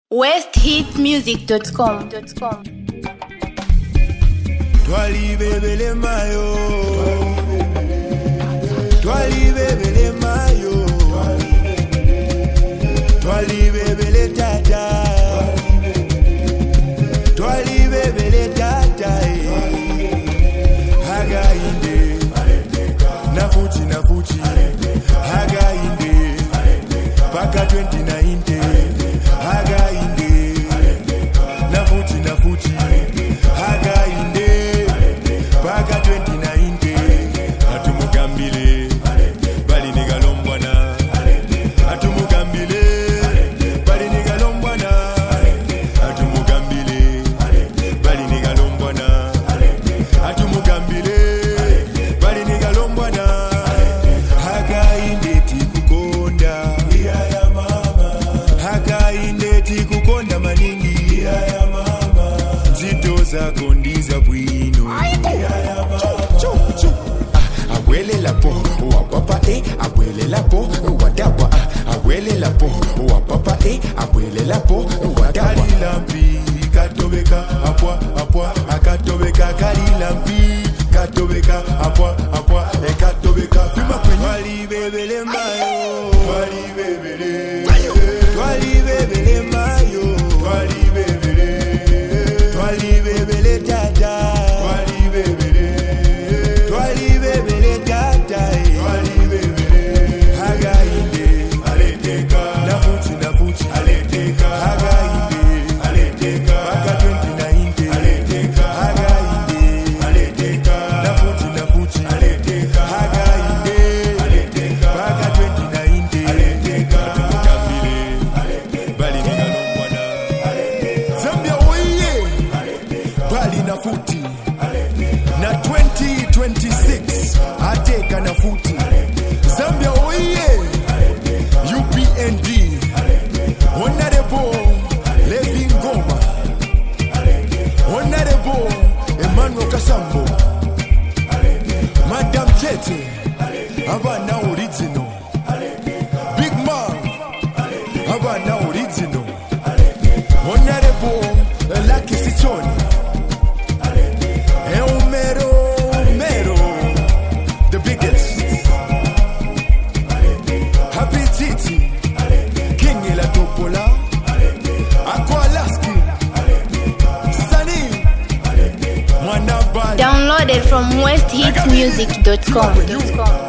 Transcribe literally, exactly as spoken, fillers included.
west hit music dot com. Twali bebele mayo, twali bebele mayo, twali bebele tata, twali bebele tata. Haga inde, nafuchi nafuchi, haga inde, paka twenty nineteen. Haga inde, nafuchi nafuchi, haga inde, paka twenty nineteen. Atumugambile, bali nigalombwana. Atumugambile, bali nigalombwana. Atumugambile, bali nigalombwana. Atumugambile, bali nigalombwana. Haga inde tikukonda, iya mama. Haga inde tikukonda maningi, iya mama. Zito zako ndiza bwino, iya mama. Awele la po, wa papa eh, awele la po, wa dawa. Awele la po, wa papa eh, awele la po, wa dawa. Kali lampi, katobeka, apwa, apwa, akatobeka. Kali lampi, katobeka, apwa, apwa, ekatobeka. Fima kwenye wali bebele mayo, wali bebele, wali bebele mayo, wali bebele, wali bebele tata, wali bebele, wali bebele tata, wali bebele. Haga inde, aleteka, nafuchi nafuchi, aleteka. Haga inde, aleteka, paka twenty nineteen. Aleteka, haga inde, aleteka, nafuchi nafuchi, aleteka. Haga inde, aleteka, paka twenty nineteen. Aleteka, atumugambile, bali nigalombwana. Zambia oye, bali nafuti, na twenty twenty-six ateka nafuti. Zambia oye, U P N D, Honorable Levi Ngoma, Honorable Emmanuel Kasambo, Madam Tete, Abana original, Big Man, Abana original, Honorable Lucky Sichoni, Eumero Mero, the biggest, Happy Titi, King Ila Topola, Aqualaski, Sunny, Mwanabali. Downloaded from west hit music dot com.